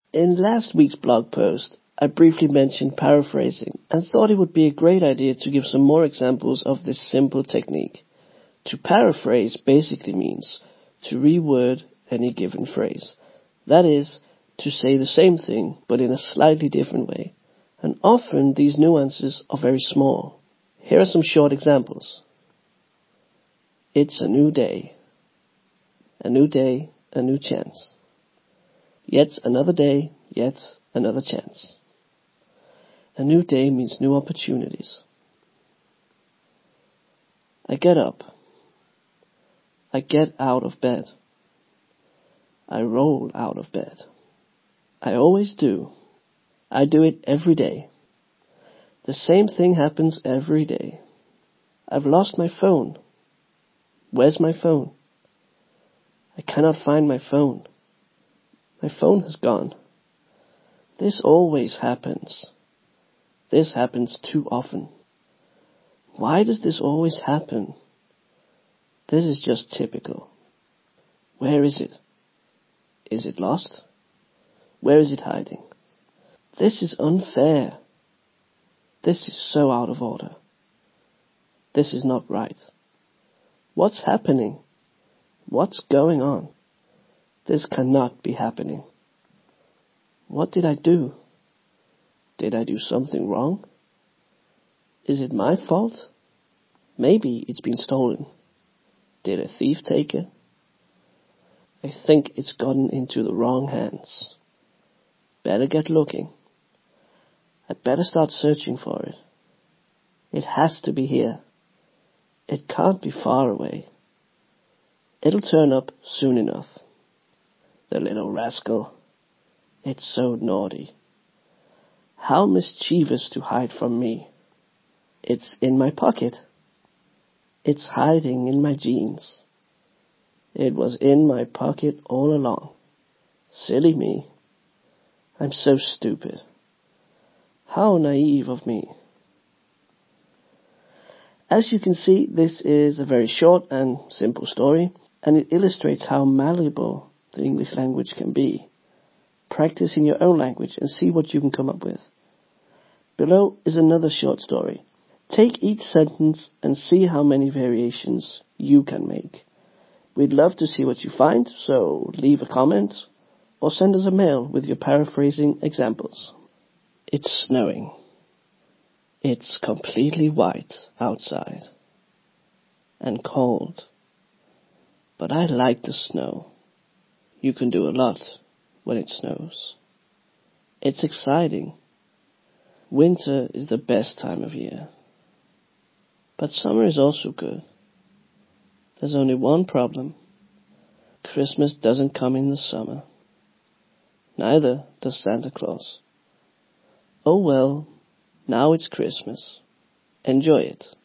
In last week's blog post, I briefly mentioned paraphrasing and thought it would be a great idea to give some more examples of this simple technique. To paraphrase basically means to reword any given phrase. That is, to say the same thing but in a slightly different way. And often these nuances are very small. Here are some short examples. It's a new day. A new day, a new chance. Yet another day, yet another chance. A new day means new opportunities. I get up. I get out of bed. I roll out of bed. I always do. I do it every day. The same thing happens every day. I've lost my phone. Where's my phone? I cannot find my phone. My phone has gone. This always happens. This happens too often. Why does this always happen? This is just typical. Where is it? Is it lost? Where is it hiding? This is unfair. This is so out of order. This is not right. What's happening? What's going on? This cannot be happening. What did I do? Did I do something wrong? Is it my fault? Maybe it's been stolen. Did a thief take it? I think it's gotten into the wrong hands. Better get looking. I'd better start searching for it. It has to be here. It can't be far away. It'll turn up soon enough. The little rascal. It's so naughty. How mischievous to hide from me. It's in my pocket. It's hiding in my jeans. It was in my pocket all along. Silly me. I'm so stupid. How naive of me. As you can see, this is a very short and simple story, and it illustrates how malleable the English language can be. Practice in your own language and see what you can come up with. Below is another short story. Take each sentence and see how many variations you can make. We'd love to see what you find, so leave a comment or send us a mail with your paraphrasing examples. It's snowing. It's completely white outside and cold. But I like the snow. You can do a lot when it snows. It's exciting. Winter is the best time of year. But summer is also good. There's only one problem. Christmas doesn't come in the summer. Neither does Santa Claus. Oh well, now it's Christmas. Enjoy it.